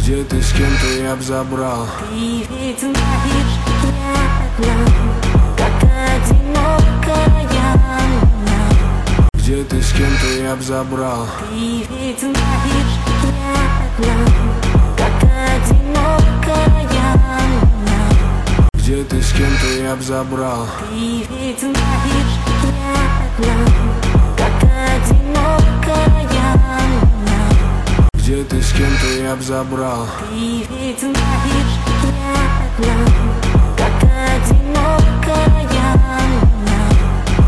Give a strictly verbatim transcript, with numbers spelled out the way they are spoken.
Где ты, с кем ты, я б забрал. Ты ведь знаешь, я одна, как одинокая луна. Где ты, с кем ты, я б забрал. Ты ведь знаешь, я одна, как одинокая луна. Где ты, с кем ты, я б забрал. Ты ведь знаешь, я одна, как одинокая луна. Где ты, с кем ты, я б забрал. Ты ведь знаешь, я одна.